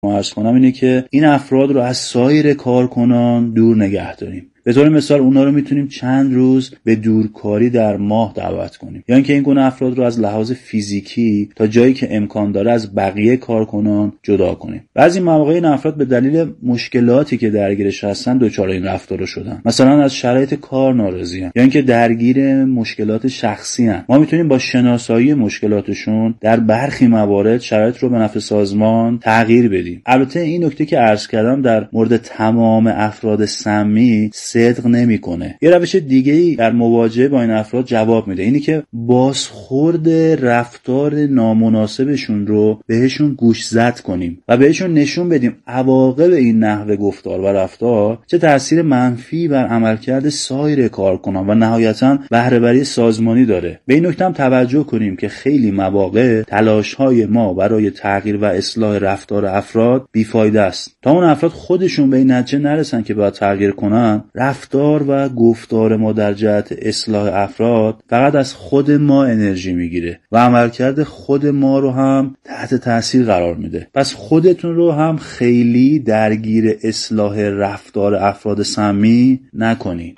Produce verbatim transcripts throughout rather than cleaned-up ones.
عرض کنم اینه که این افراد رو از سایر کارکنان دور نگه داریم. به طور مثال اونا رو میتونیم چند روز به دورکاری در ماه دعوت کنیم، یا اینکه این گونه افراد رو از لحاظ فیزیکی تا جایی که امکان داره از بقیه کارکنان جدا کنیم. بعضی مواقع این افراد به دلیل مشکلاتی که درگیرش هستن دچار این رفتار شدن، مثلا از شرایط کار ناراضی‌ان یا اینکه درگیر مشکلات شخصی ان. ما میتونیم با شناسایی مشکلاتشون در برخی موارد شرایط رو به نفع سازمان تغییر بدیم. البته این نکته که عرض کردم در مورد تمام افراد سمی صدق نمیکنه. یه روش دیگه ای در مواجهه با این افراد جواب میده، اینی که بازخورد رفتار نامناسبشون رو بهشون گوشزد کنیم و بهشون نشون بدیم عواقب این نحوه گفتار و رفتار چه تأثیر منفی بر عملکرد سایر کارکنان و نهایتاً بهره وری سازمانی داره. به این نکته هم توجه کنیم که خیلی مواقع تلاش‌های ما برای تغییر و اصلاح رفتار افراد بیفایده است. تا اون افراد خودشون به این نتیجه نرسن که باید تغییر کنن، رفتار و گفتار ما در جهت اصلاح افراد فقط از خود ما انرژی میگیره و عملکرد خود ما رو هم تحت تاثیر قرار میده. پس خودتون رو هم خیلی درگیر اصلاح رفتار افراد سمی نکنید.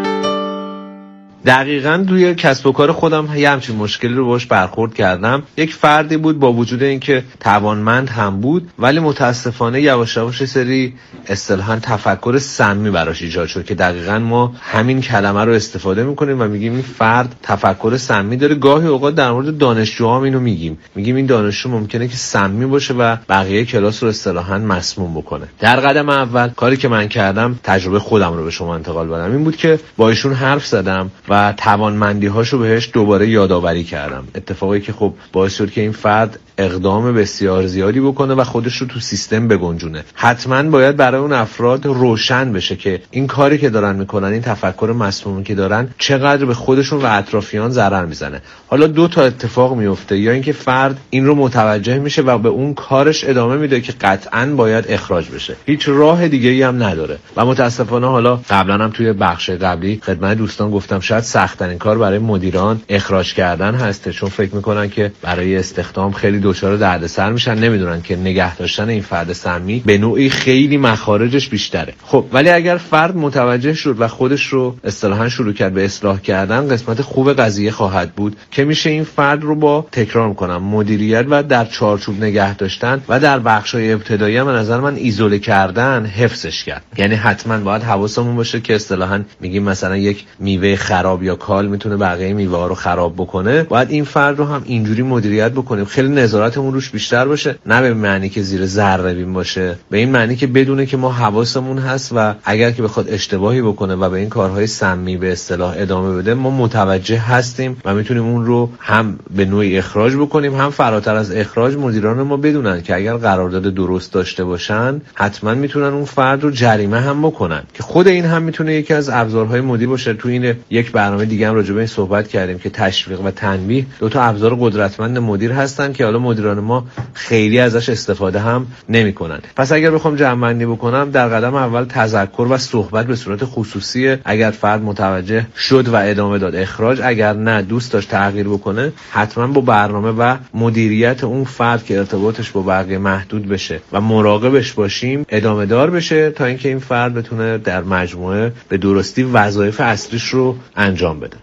دقیقاً روی کسب و کار خودم یه همچین مشکلی رو باش برخورد کردم. یک فردی بود با وجود اینکه توانمند هم بود، ولی متاسفانه یواش یواش سری اصطلاحاً تفکر سمی براش ایجاد شد که دقیقاً ما همین کلمه رو استفاده میکنیم و میگیم این فرد تفکر سمی داره. گاهی اوقات در مورد دانشجوها اینو میگیم میگیم این دانشجو ممکنه که سمی باشه و بقیه کلاس رو اصطلاحاً مسموم بکنه. در قدم اول کاری که من کردم تجربه خودم رو به شما انتقال بدم این بود که با ایشون حرف زدم و توانمندی‌هاشو بهش دوباره یادآوری کردم. اتفاقی که خب باعث شد که این فرد اقدام بسیار زیادی بکنه و خودش رو تو سیستم بگنجونه. حتما باید برای اون افراد روشن بشه که این کاری که دارن میکنن، این تفکر مسمومی که دارن، چقدر به خودشون و اطرافیان ضرر میزنه. حالا دو تا اتفاق میفته، یا اینکه فرد این رو متوجه میشه و به اون کارش ادامه میده که قطعاً باید اخراج بشه، هیچ راه دیگه‌ای هم نداره. و متاسفانه حالا قبلا هم توی بخش قبلی خدمت دوستان گفتم شاید سخت‌ترین کار برای مدیران اخراج کردن هسته، چون فکر میکنن که برای استخدام خیلی دچار دردسر میشن، نمیدونن که نگه داشتن این فرد سمی به نوعی خیلی مخارجش بیشتره. خب ولی اگر فرد متوجه شد و خودش رو اصطلاحاً شروع کرد به اصلاح کردن، قسمت خوب قضیه خواهد بود که میشه این فرد رو با تکرار میکنم مدیریت و در چارچوب نگه داشتن و در بخشای ابتدایی هم نظر من ایزوله کردن حفظش کرد. یعنی حتما باید حواسمون باشه که اصطلاحاً میگیم مثلا یک میوه خراب یا کال میتونه بقیه میوه ها رو خراب بکنه، باید این فرد رو هم اینجوری مدیریت بکنیم، خیلی نظارتمون روش بیشتر باشه، نه به معنی که زیر ذره بین باشه، به این معنی که بدونه که ما حواسمون هست و اگر که بخواد اشتباهی بکنه و به این کارهای سمی به اصطلاح ادامه بده، ما متوجه هستیم و میتونیم اون رو هم به نوعی اخراج بکنیم، هم فراتر از اخراج مدیران ما بدونن که اگر قرارداد درست داشته باشن حتما میتونن اون فرد رو جریمه هم بکنن، که خود این هم میتونه یکی از ابزارهای مدیر باشه. تو این یک برنامه دیگه هم راجع به این صحبت کردیم که تشویق و تنبیه دو تا ابزار قدرتمند مدیر هستن که حالا مدیران ما خیلی ازش استفاده هم نمیکنن. پس اگر بخوام جمع‌بندی بکنم، در قدم اول تذکر و صحبت به صورت خصوصی، اگر فرد متوجه شد و ادامه داد اخراج، اگر نه دوست داشت تغییر بکنه، حتما با برنامه و مدیریت اون فرد که ارتباطش با بقیه محدود بشه و مراقبش باشیم ادامه دار بشه تا اینکه این فرد بتونه در مجموعه به درستی وظایف اصلیش رو انجام بده.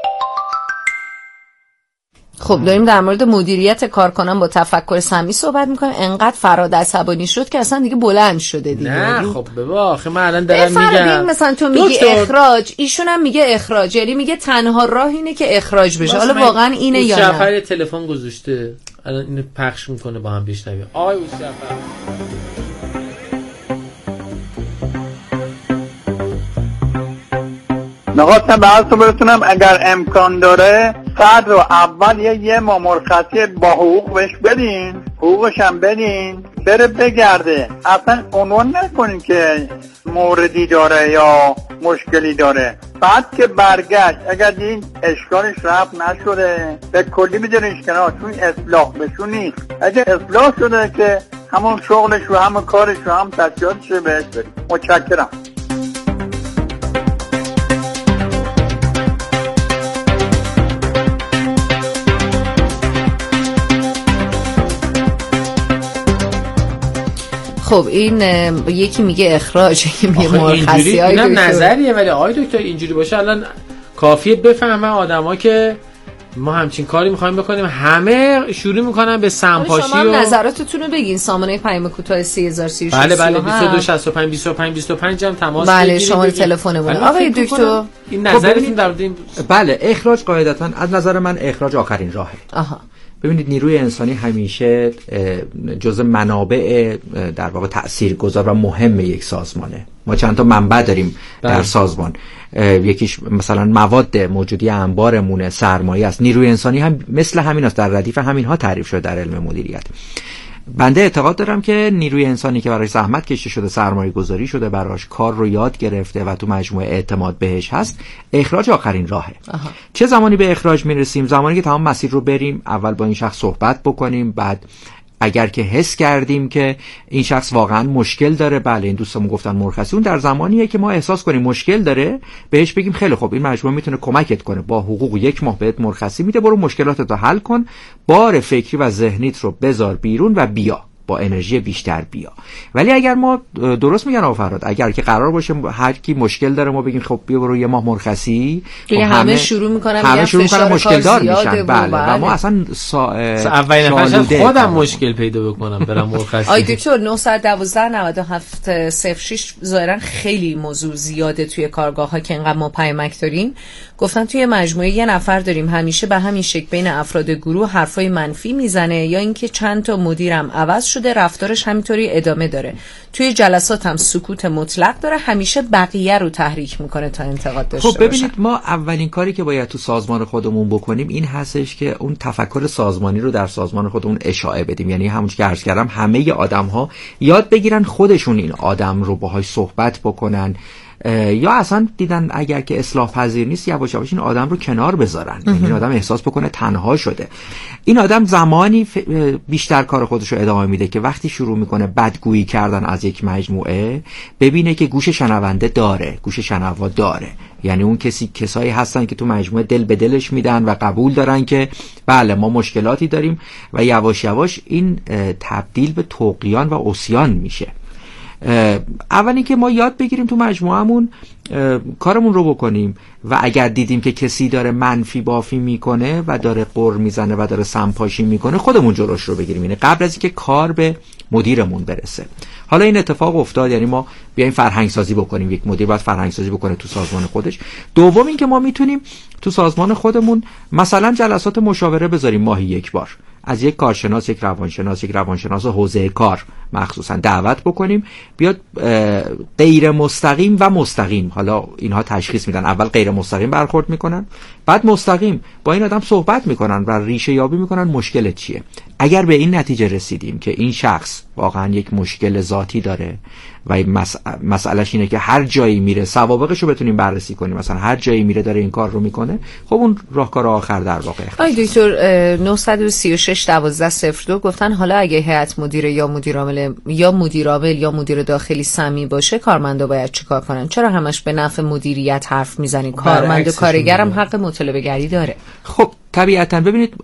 خب داریم در مورد مدیریت کارکنان با تفکر سمی صحبت میکنیم. انقدر فراد عصبانی شد که اصلا دیگه بلند شده دیگه. نه خب بابا آخه من الان دارم میگم مثلا تو میگی اخراج، ایشون هم میگه اخراج، یعنی میگه تنها راه اینه که اخراج بشه. حالا واقعا اینه یا نه؟ شفر تلفن گذاشته الان اینو پخش میکنه با هم بشنویم. آی او شفر نخواستم به حضرت برسونم اگر امکان داره فرد رو اول یه یه ما مرخصی با حقوق بهش بدین، حقوقش هم بدین بره بگرده، اصلا عنوان نکنین که موردی داره یا مشکلی داره. بعد که برگشت اگر این اشکالش رفت نشده به کلی میدونیش کنار، چون اصلاح بشون نیست. اگر اصلاح شده که همون شغلش و همون کارش و هم تجهیزاتش رو بهش بدین. متشکرم. خب این یکی میگه اخراج، یکی میگه مرخصی. اینم نظریه، ولی آقای دکتر اینجوری باشه الان کافیه بفهمن آدما که ما همچین کاری می‌خوایم بکنیم، همه شروع می‌کنن به سمپاشی. شما و نظراتتون رو بگین. سامانه پیام کوتاه سه هزار و سی و شش. بله بله بیست و دو شصت و پنج بیست و پنج بیست و پنج هم تماس بگیرید. بله شماره تلفنمون. آقای دکتر این نظرتون در مورد بله اخراج قاعدتاً از نظر من اخراج آخرین راهه. آها. ببینید نیروی انسانی همیشه جزء منابع در واقع تاثیرگذار و مهم یک سازمانه. ما چند تا منبع داریم بله. در سازمان، یکیش مثلا مواد موجودی انبارمونه، سرمایه است. نیروی انسانی هم مثل همین است، در ردیف همینها تعریف شده در علم مدیریت. بنده اعتقاد دارم که نیروی انسانی که برای زحمت کشیده شده، سرمایه گذاری شده براش، کار رو یاد گرفته و تو مجموعه اعتماد بهش هست، اخراج آخرین راهه. آها. چه زمانی به اخراج میرسیم؟ زمانی که تمام مسیر رو بریم، اول با این شخص صحبت بکنیم، بعد اگر که حس کردیم که این شخص واقعا مشکل داره، بله این دوستمون گفتن مرخصی، اون در زمانیه که ما احساس کنیم مشکل داره، بهش بگیم خیلی خوب این مجموعه میتونه کمکت کنه، با حقوق یک ماه بهت مرخصی میده، برو مشکلاتتو حل کن، بار فکری و ذهنیت رو بذار بیرون و بیا با انرژی بیشتر بیا. ولی اگر ما درست میگن آقا فرهاد، اگر که قرار باشه هر کی مشکل داره ما بگیم خب بیا برو یه ماه مرخصی، خب همه, همه شروع میکنن همه شروع میکنن مشکل دار میشن. بله و ما اصلا سا... اولین نفر خودم مشکل پیدا بکنم برم مرخصی. آی دکتر نه یک دو نه هفت صفر شش ظاهرا خیلی موضوع زیاده توی کارگاه‌ها که اینقدر ما پیامک داریم. گفتن توی مجموعه یه نفر داریم همیشه به همین شکل بین افراد گروه حرفای منفی میزنه، یا اینکه چند تا مدیرم عوض شده رفتارش همینطوری ادامه داره، توی جلسات هم سکوت مطلق داره، همیشه بقیه رو تحریک میکنه تا انتقاد داشته باشه. خب ببینید باشن. ما اولین کاری که باید تو سازمان خودمون بکنیم این هستش که اون تفکر سازمانی رو در سازمان خودمون اشاعه بدیم. یعنی همونجوری که عرض کردم همه آدم‌ها یاد بگیرن خودشون این آدم رو باهاش صحبت بکنن، یا اصلا دیدن اگر که اصلاح پذیر نیست یواش یواش این آدم رو کنار بذارن. این آدم احساس بکنه تنها شده. این آدم زمانی بیشتر کار خودش رو ادامه میده که وقتی شروع میکنه بدگویی کردن از یک مجموعه، ببینه که گوش شنونده داره، گوش شنوا داره. یعنی اون کسی کسایی هستن که تو مجموعه دل به دلش میدن و قبول دارن که بله ما مشکلاتی داریم و یواش یواش این تبدیل به طغیان و عصیان میشه. اولی که ما یاد بگیریم تو مجموعهمون کارمون رو بکنیم و اگر دیدیم که کسی داره منفی بافی میکنه و داره قر میزنه و داره سمپاشی میکنه، خودمون جلوش رو بگیریم. یعنی قبل از اینکه کار به مدیرمون برسه. حالا این اتفاق افتاد، یعنی ما بیایم فرهنگ سازی بکنیم. یک مدیر باید فرهنگ سازی بکنه تو سازمان خودش. دوم این که ما میتونیم تو سازمان خودمون مثلا جلسات مشاوره بذاریم ماهی یک بار، از یک کارشناس، یک روانشناس، یک روانشناس حوزه کار مخصوصا دعوت بکنیم بیاد غیر مستقیم و مستقیم، حالا اینها تشخیص میدن، اول غیر مستقیم برخورد میکنن، بعد مستقیم با این آدم صحبت میکنن و ریشه یابی میکنن مشکلت چیه. اگر به این نتیجه رسیدیم که این شخص واقعا یک مشکل ذاتی داره و مس... مسئلهش اینه که هر جایی میره سوابقش رو بتونیم بررسی کنیم، مثلا هر جایی میره داره این کار رو میکنه، خب اون راهکار آخر در واقع. آی دکتر نه سه شش یک دو صفر دو گفتن حالا اگه هیئت مدیره یا مدیر عامل یا مدیر عامل یا مدیر داخلی سمی باشه، کارمندا باید چیکار کنن؟ چرا همش به نفع مدیریت حرف میزنی؟ کارمند و کارگرم حق مطالبه گری داره. خب طبیعتا ببینید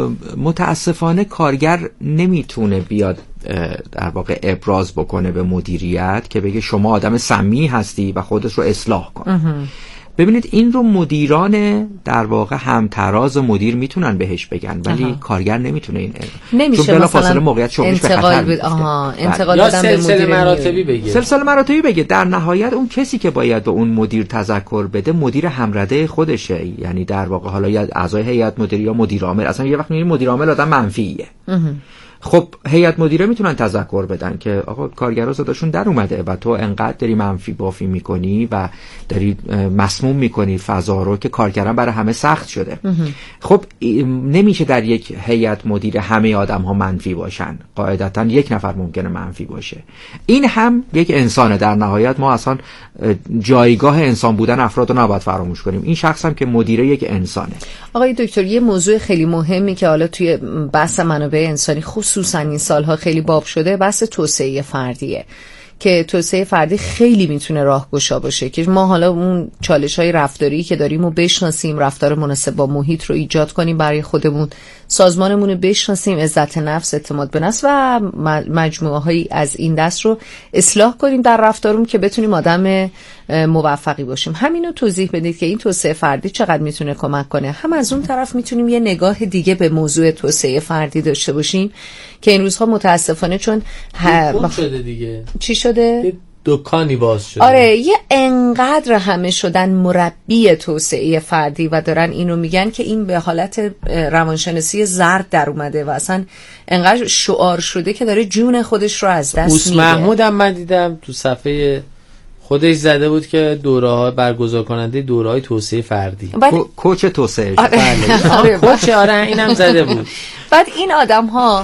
متاسفانه کارگر نمیتونه بیاد در واقع ابراز بکنه به مدیریت که بگه شما آدم سمی هستی و خودت رو اصلاح کن. ببینید این رو مدیران در واقع همتراز مدیر میتونن بهش بگن، ولی آها. کارگر نمیتونه این نمیشه چون بلافاصله موقعیت شغلش به خطر میفته. آها انتقال دادن به سلسله مراتبی بگه سلسله مراتبی بگه در نهایت اون کسی که باید به اون مدیر تذکر بده مدیر همرده خودشه. یعنی در واقع حالا یا اعضای هیئت مدیره یا مدیر عامل، اصلا یه وقت میگیم مدیر عامل آدم منفیه، خب هیئت مدیره میتونن تذکر بدن که آقا کارگرا صداشون در اومده و تو انقدر داری منفی بافی میکنی و داری مسموم میکنی فضا رو که کارگران برای همه سخت شده. خب نمیشه در یک هیئت مدیره همه آدم ها منفی باشن، قاعدتا یک نفر ممکنه منفی باشه. این هم یک انسانه، در نهایت ما اصلا جایگاه انسان بودن افراد رو نباید فراموش کنیم. این شخص هم که مدیره یک انسانه. آقای دکتر یه موضوع خیلی مهمی که حالا توی بحث منابع انسانی خصوصا این سالها خیلی باب شده، بحث توسعه فردیه که توسعه فردی خیلی میتونه راهگشا باشه که ما حالا اون چالش‌های رفتاری که داریم رو بشناسیم، رفتار مناسب با محیط رو ایجاد کنیم برای خودمون، سازمانمون رو بشناسیم، عزت نفس، اعتماد به نفس و مجموعه هایی از این دست رو اصلاح کنیم در رفتارمون که بتونیم آدم موفقی باشیم. همینو توضیح بدید که این توسعه فردی چقدر میتونه کمک کنه. هم از اون طرف میتونیم یه نگاه دیگه به موضوع توسعه فردی داشته باشیم که این روزها متاسفانه چون ه... شده دیگه. چی شده؟ دکانی باز شده. آره، یه انقدر همه شدن مربی توسعه فردی و دارن اینو میگن که این به حالت روانشناسی زرد در اومده و اصلا انقدر شعار شده که داره جون خودش رو از دست میده. محمود هم من دیدم تو صفحه خودش زده بود که دوره‌ها برگزار کننده دوره‌های توسعه فردی، کوچ توسعه. آره کوچ، آره اینم زده بود. بعد این آدم ها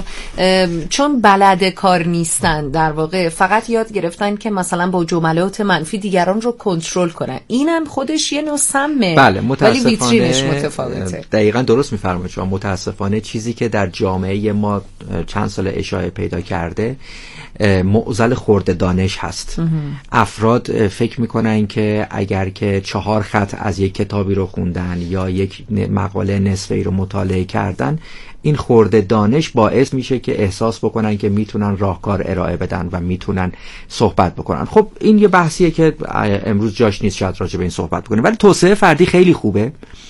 چون بلد کار نیستن، در واقع فقط یاد گرفتن که مثلا با جملات منفی دیگران رو کنترل کنن. اینم خودش یه نوع سمه. بله، متاسفانه ولی ویترینش متفاوته. دقیقاً درست میفرمایید شما. متاسفانه چیزی که در جامعه ما چند سال اشاعه پیدا کرده معضل خرده دانش هست. افراد فکر میکنن که اگر که چهار خط از یک کتابی رو خوندن یا یک مقاله نصفه‌ای رو مطالعه کردن، این خرده دانش باعث میشه که احساس بکنن که میتونن راهکار ارائه بدن و میتونن صحبت بکنن. خب این یه بحثیه که امروز جاش نیست شاید راجع به این صحبت بکنیم، ولی توسعه فردی خیلی خوبه.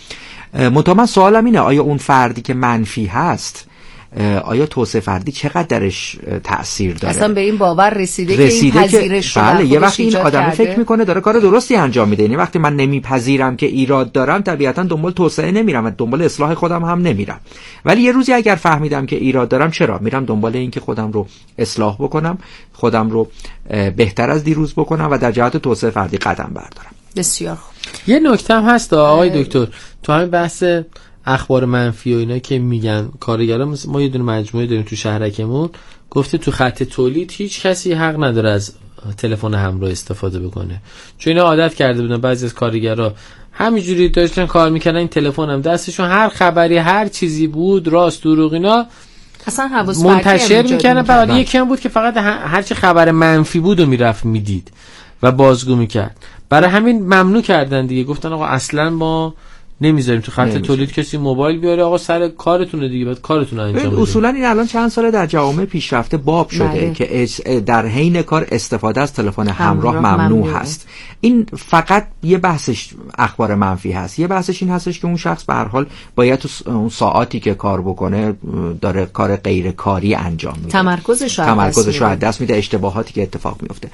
منتها من سوالم اینه، آیا اون فردی که منفی هست، آیا توسعه فردی چقدر درش تأثیر داره؟ اصلا به این باور رسیده, رسیده که این پذیرش رو بله، یه وقتی این آدم فکر میکنه داره کار درستی انجام میده. یعنی وقتی من نمیپذیرم که ایراد دارم، طبیعتا دنبال توسعه نمیرم و دنبال اصلاح خودم هم نمیرم. ولی یه روزی اگر فهمیدم که ایراد دارم، چرا میرم دنبال این که خودم رو اصلاح بکنم، خودم رو بهتر از دیروز بکنم و در جهت توسعه فردی قدم بردارم. بسیار خوب. یه نکته هم هست آقای دکتر، تو همین بحث اخبار منفی و اینا که میگن کارگرا، ما یه دونه مجموعه داریم تو شهرکمون، گفته تو خط تولید هیچ کسی حق نداره از تلفن همراه استفاده بکنه، چون اینا عادت کرده بودن بعضی از کارگرا همینجوری داشتن کار میکردن، این تلفن هم دستشون، هر خبری هر چیزی بود راست دروغ اینا اصلا حواس منتشر میکردن. بعد یکی هم بود که فقط هر چی خبر منفی بود و میرفت میدید و بازگو میکرد. برای همین ممنوع کردن دیگه، گفتن آقا اصلا ما نمیذاریم تو خط تولید کسی موبایل بیاره، آقا سر کارتونه دیگه، بعد کارتون انجام بدید. اصولا این الان چند ساله در جوامع پیشرفته باب شده بله. که در حین کار استفاده از تلفن همراه ممنوع ممنوع هست. این فقط یه بحثش اخبار منفی هست، یه بحثش این هستش که اون شخص به هر حال باید تو اون ساعاتی که کار بکنه داره کار غیر کاری انجام میده، تمرکزش رو تمرکزش رو از دست میده، اشتباهاتی که اتفاق میفته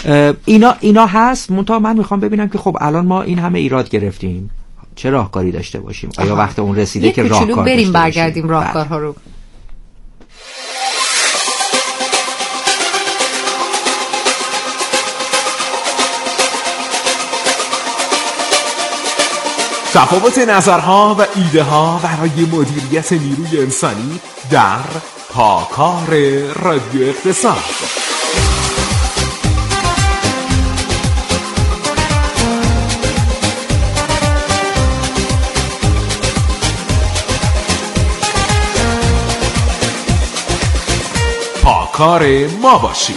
اینا اینا هست. منتها من میخوام ببینم که خب الان ما این همه ایراد گرفتیم، چه راهکاری داشته باشیم؟ آیا وقت اون رسیده که راهکار بریم برگردیم راهکارها رو؟ تفاوت نظرها و ایده ها برای مدیریت نیروی انسانی در پاکار رادیو اقتصاد. پاکار ما باشید.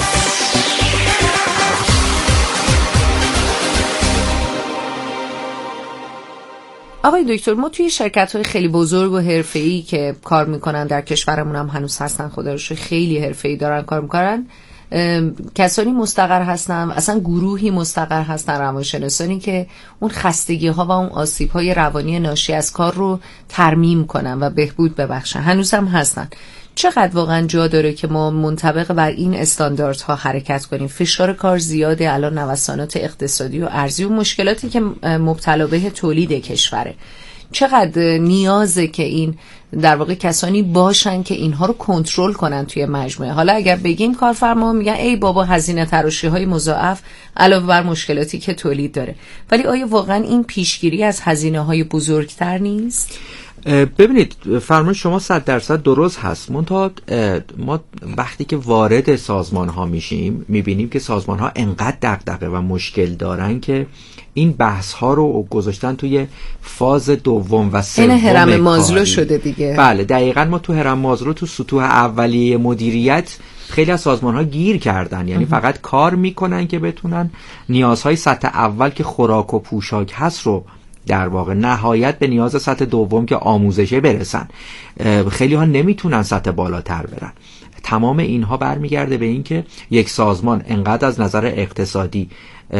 آقای دکتر، ما توی شرکت‌های خیلی بزرگ و حرفه‌ای که کار میکنن در کشورمون هم هنوز هستن، خدا رو شکر خیلی حرفه‌ای دارن کار میکنن، کسانی مستقر هستن، اصلا گروهی مستقر هستن روانشناسانی که اون خستگی ها و اون آسیب های روانی ناشی از کار رو ترمیم کنن و بهبود ببخشن، هنوز هم هستن. چقدر واقعا جا داره که ما منطبق بر این استانداردها حرکت کنیم؟ فشار کار زیاده الان، نوسانات اقتصادی و ارزی و مشکلاتی که مبتلا به تولید کشوره. چقدر نیازه که این در واقع کسانی باشن که اینها رو کنترل کنن توی مجموعه. حالا اگر بگیم کارفرما میگن ای بابا هزینه تراشی های مضاعف علاوه بر مشکلاتی که تولید داره، ولی آیا واقعا این پیشگیری از هزینه های بزرگتر نیست؟ ببینید فرمایش شما صد درصد درست هست. منتها ما وقتی که وارد سازمان ها میشیم میبینیم که سازمان ها انقدر دغدغه و مشکل دارن که این بحث ها رو گذاشتن توی فاز دوم و سوم. این هرم مازلو شده دیگه. بله دقیقاً، ما تو هرم مازلو تو سطوح اولیه مدیریت خیلی از سازمان ها گیر کردن، یعنی فقط کار میکنن که بتونن نیازهای سطح اول که خوراک و پوشاک هست رو در واقع نهایت به نیاز سطح دوم که آموزشه برسن. خیلی ها نمیتونن سطح بالاتر برن. تمام اینها برمیگرده به این که یک سازمان انقدر از نظر اقتصادی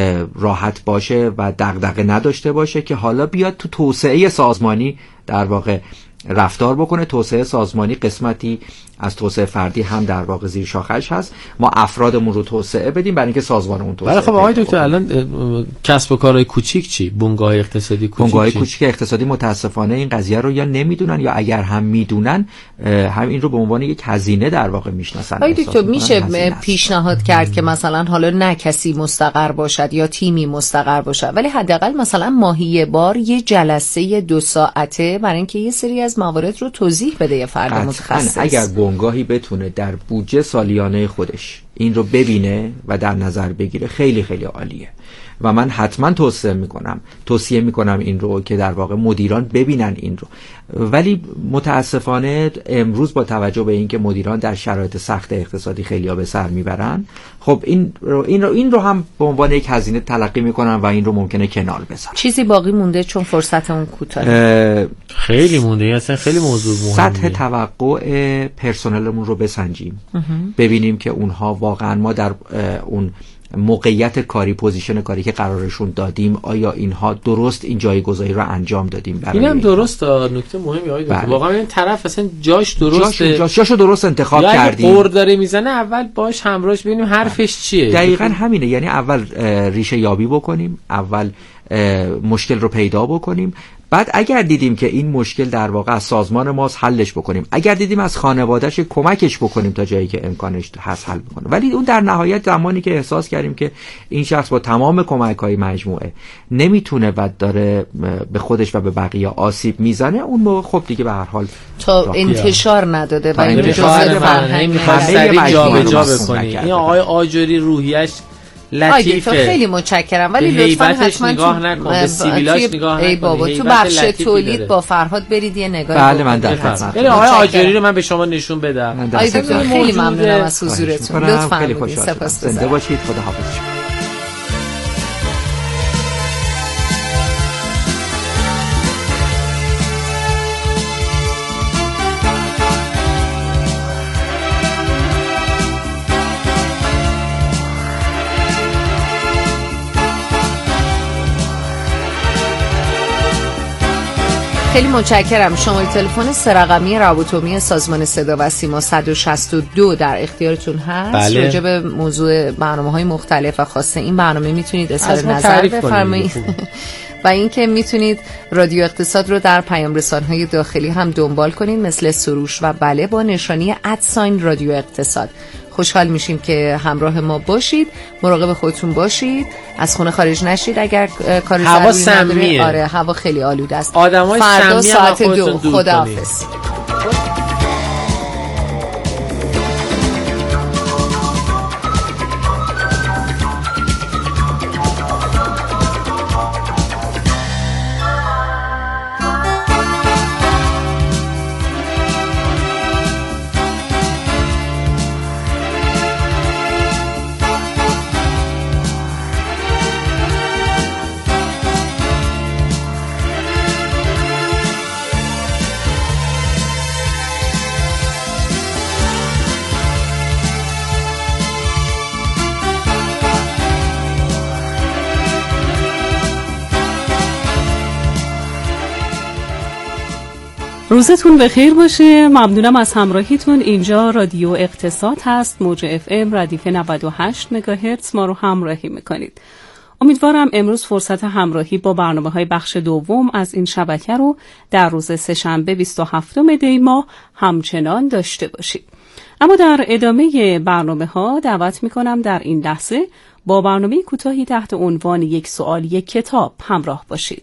راحت باشه و دغدغه نداشته باشه که حالا بیاد تو توسعه سازمانی در واقع رفتار بکنه. توسعه سازمانی قسمتی از توسعه فردی هم در واقع زیر شاخش هست. ما افرادمون رو توسعه بدیم برای اینکه سازمانمون توسعه بده. خب آقای دکتر الان کسب و کارهای کوچیک چی؟ بنگاه اقتصادی کوچیک بنگاه کوچیک اقتصادی متاسفانه این قضیه رو یا نمیدونن یا اگر هم میدونن هم این رو به عنوان یک هزینه در واقع میشناسن. آقای دکتر میشه پیشنهاد کرد که مثلا حالا نه کسی مستقر باشد یا تیمی مستقر باشد ولی حداقل مثلا ماهی بار یه جلسه دو ساعته برای اینکه یه سری از موارد رو توضیح بده یه فرد متخصص. اگر بنگاهی بتونه در بودجه سالیانه خودش این رو ببینه و در نظر بگیره خیلی خیلی عالیه و من حتما توصیه میکنم توصیه میکنم این رو که در واقع مدیران ببینن این رو. ولی متاسفانه امروز با توجه به اینکه مدیران در شرایط سخت اقتصادی خیلی ها به سر میبرن، خب این رو این رو این رو هم به عنوان یک هزینه تلقی میکنن و این رو ممکنه کنار بذارن. چیزی باقی مونده چون فرصت اون کوتاهه؟ خیلی مونده، اصلا خیلی موضوع مهمه. سطح توقع پرسنلمون رو بسنجیم، ببینیم که اونها واقعا ما در اون موقعیت کاری، پوزیشن کاری که قرارشون دادیم آیا اینها درست این جایگزینی رو انجام دادیم. اینم درست. نکته مهمی آقای دکتر، واقعا این طرف اصلا جاش درسته، جاش جاشو درست انتخاب کردیم. قرد داره میزنه اول باش همراهش ببینیم حرفش چیه. دقیقاً همینه، یعنی اول ریشه یابی بکنیم، اول مشکل رو پیدا بکنیم، بعد اگر دیدیم که این مشکل در واقع از سازمان ماست حلش بکنیم، اگر دیدیم از خانواده‌اش کمکش بکنیم تا جایی که امکانش هست حل بکنیم. ولی اون در نهایت زمانی که احساس کردیم که این شخص با تمام کمک‌های مجموعه نمیتونه و داره به خودش و به بقیه آسیب میزنه، اون موقع خب دیگه به هر حال تا انتشار نداده و این جزء فرهنگ می‌خواد سریع جابجا بکنی. این آقای آجری روحیه‌اش لطیفه، خیلی متشکرم، ولی لطفاً حتما نگاه نکن، به سیبیلاش نگاه نکن. ای بابا تو بخش تولید با فرهاد برید یه نگاهی. بله من در خدمت. یعنی آقای آجری رو من به شما نشون بدم. آقای دکتر خیلی ممنونم از حضورتون، لطفاً سپاسگزارم. زنده باشید، خداحافظ. خیلی متشکرم. شماره تلفن سه رقمی رابطومی سازمان صدا و سیما صد و شصت و دو در اختیارتون هست. بله. راجع به موضوع برنامه‌های مختلف و خاصه این برنامه میتونید اظهار نظر بفرمایید و اینکه میتونید رادیو اقتصاد رو در پیام رسان‌های داخلی هم دنبال کنید مثل سروش و بله با نشانی ادساین رادیو اقتصاد. خوشحال میشیم که همراه ما باشید. مراقب خودتون باشید، از خونه خارج نشید اگر کار ضروری نداره. آره هوا خیلی آلوده است. آدمای فردا ساعت دو. خداحافظ. روزتون بخیر باشه. ممنونم از همراهیتون. اینجا رادیو اقتصاد هست، موج اف ام ردیف نود و هشت مگاهرتز ما رو همراهی میکنید. امیدوارم امروز فرصت همراهی با برنامه های بخش دوم از این شبکه رو در روز سه‌شنبه بیست و هفتم دی ماه همچنان داشته باشید. اما در ادامه برنامه ها دعوت میکنم در این لحظه با برنامه کوتاهی تحت عنوان یک سوال یک کتاب همراه باشید.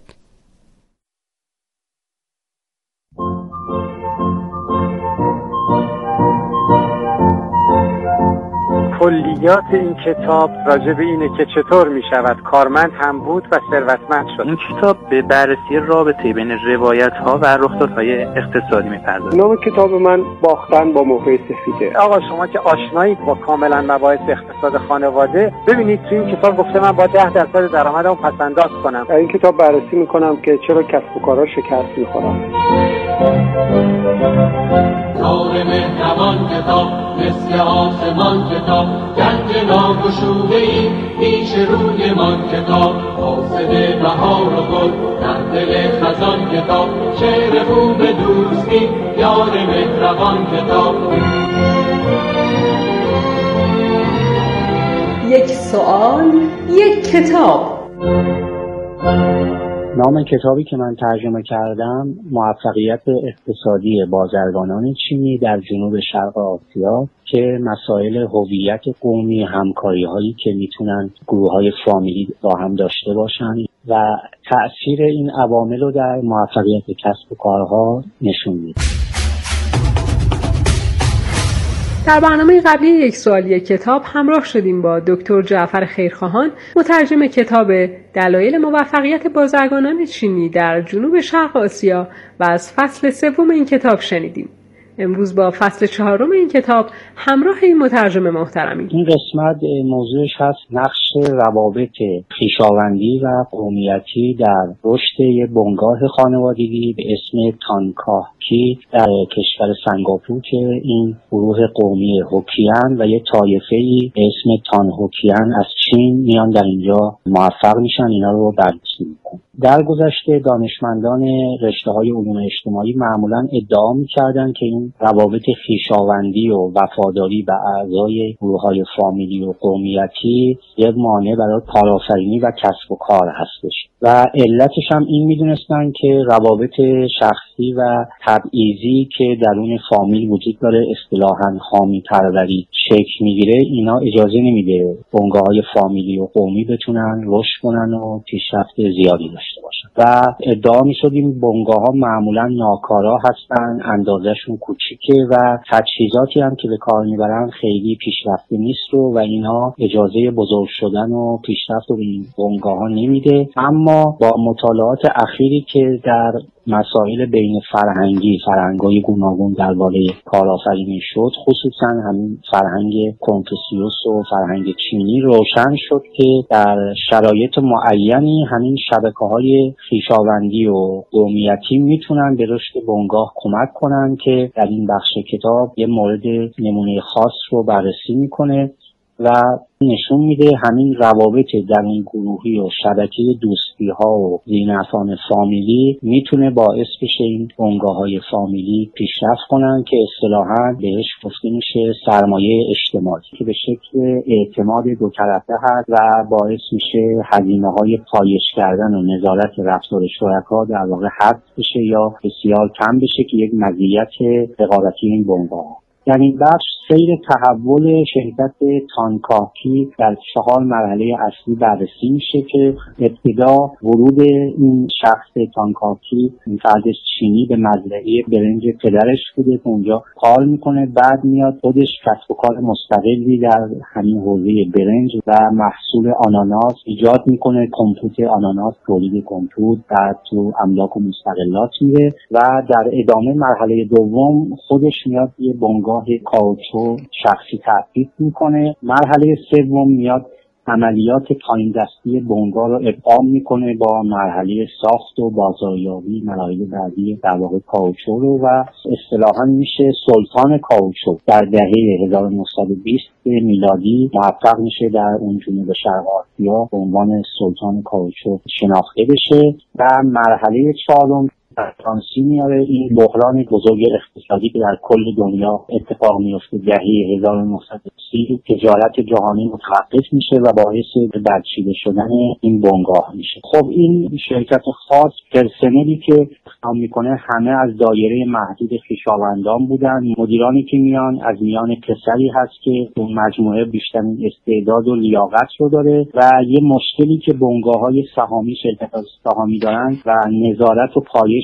کلیات این کتاب راجع به اینه که چطور می شود کارمند هم بود و ثروتمند شد. این کتاب به بررسی رابطه بین روایت ها و رخدادهای اقتصادی می پردازه. نام کتاب من باختن با موقع سفیده. آقا شما که آشنایید با کاملا مباحث اقتصاد خانواده، ببینید تو این کتاب گفته من با ده درصد درآمدم پس‌انداز کنم. این کتاب بررسی میکنم که چرا کسب و کارها شکست میخورن. نور مهربان کتاب مثل آسمان کتاب، گنج ناگشوده‌ای پیش روی من کتاب، حاصل بهار و گل در دل خزان کتاب، شعر خوب دوستی یار مهربان کتاب. یک سوال، یک کتاب. نام کتابی که من ترجمه کردم موفقیت اقتصادی بازرگانان چینی در جنوب شرق آسیا، که مسائل هویت قومی، همکاری هایی که میتونن گروه های فامیلی با هم داشته باشن و تأثیر این عوامل رو در موفقیت کسب و کارها نشون میده. در برنامه قبلی یک سوال یک کتاب همراه شدیم با دکتر جعفر خیرخواهان، مترجم کتاب دلایل موفقیت بازرگانان چینی در جنوب شرق آسیا، و از فصل سوم این کتاب شنیدیم. امروز با فصل چهارم این کتاب همراه این مترجم محترمیم. این قسمت موضوعش هست نقش روابط خویشاوندی و قومیتی در رشد یک بنگاه خانوادگی به اسم تانکاهکی در کشور سنگاپور، که این گروه قومی هوکیان و یک طایفه‌ای به اسم تانهوکیان از چین میان در اینجا موفق میشن. اینا رو بررسی میکنن. در گذشته دانشمندان رشته‌های علوم اجتماعی معمولاً ادعا می‌کردند که این روابط خویشاوندی و وفاداری به اعضای گروه‌های فامیلی و قومیتی یک مانع برای کارآفرینی و کسب و کار هستش و علتش هم این می‌دونستن که روابط شخصی و تبعیضی که درون فامیل وجود داره، اصطلاحاً حامی پروری شکل می‌گیره، اینا اجازه نمیده بنگاه‌های فامیلی و قومی بتونن رشد کنن و پیشرفت زیادی داشته باشن و ادعا می‌شد این بنگاه‌ها معمولاً ناکارا هستن، اندازه‌شون کوچیکه و تجهیزاتی هم که به کار میبرن خیلی پیشرفته نیست و اینا اجازه بزرگ شدن و پیشرفت رو به این بنگاه‌ها نمیده. اما با مطالعات اخیری که در مسائل بین فرهنگی فرهنگ‌های گوناگون درباره کارآفرینی شد، خصوصا همین فرهنگ کنفوسیوس و فرهنگ چینی، روشن شد که در شرایط معینی همین شبکه‌های خویشاوندی و قومیتی میتونن به رشد بنگاه کمک کنن که در این بخش کتاب یه مورد نمونه خاص رو بررسی میکنه و نشون میده همین روابط در این گروهی و شبکه دوستی ها و ذینفعان فامیلی میتونه باعث بشه این بنگاه‌های فامیلی پیشرفت کنن که اصطلاحاً بهش گفته میشه سرمایه اجتماعی، که به شکل اعتماد دو طرفه هست و باعث میشه هزینه‌های پایش کردن و نظارت رفتار شرکا در واقع حذف بشه یا بسیار کم بشه که یک مزیت رقابتی این بنگاه. در این بخش سیر تحول شرکت تانکاهکی در چهار مرحله اصلی بررسی میشه که ابتدا ورود این شخص تانکاهکی، این فرد چینی، به مزرعه برنج پدرش بوده که اونجا کار میکنه. بعد میاد خودش کسب و کار مستقلی در همین حوزه برنج و محصول آناناس ایجاد میکنه، کمپوت آناناس، تولید کمپوت، بعد تو املاک و مستقلات میره و در ادامه مرحله دوم خودش میاد یه بنگاه کاوچو شخصی تأسیس میکنه. مرحله سوم میاد عملیات پایین دستی بنگاه رو ادغام میکنه با مرحله ساخت و بازاریابی، مراحل بعدی در واقع کاوچو رو، و اصطلاحاً میشه سلطان کاوچو. در دهه هزار و نهصد و بیست میلادی موفق میشه در اون جنوب شرق آسیا به عنوان سلطان کاوچو شناخته بشه. و مرحله چهارم فرانسی میاره این بحران بزرگ اقتصادی که در کل دنیا اتفاق میفته. دهه هزار و نهصد و سی تجارت جهانی متوقف میشه و باعث برچیده شدن این بنگاه میشه. خب این شرکت خاص پرسنلی که کار میکنه همه از دایره محدود خویشاوندان بودن. مدیرانی که میان از میان پسری هست که اون مجموعه بیشترین استعداد و لیاقت رو داره و یه مشکلی که بنگاه‌های سهامی شرکت‌های سهامی دارن و نظارت و پایش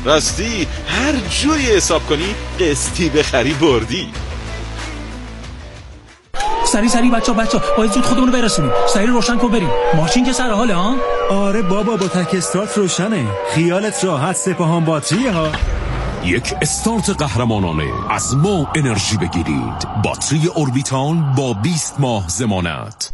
راستی هر جوری حساب کنی قسطی بخری بردی. سری سری بچا بچا باید زود خودمونو برسونیم. سری روشن کن بریم. ماشین که سر حاله ها؟ آره بابا با تک استارت روشنه. خیالت راحت، سپاهان باتریه ها. یک استارت قهرمانانه از ما انرژی بگیرید. باتری اوربیتال با بیست ماه ضمانت.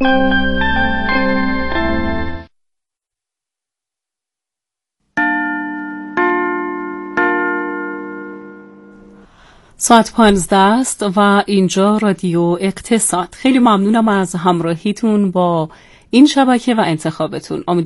ساعت پانزده است و اینجا رادیو اقتصاد. خیلی ممنونم از همراهیتون با این شبکه و انتخابتون.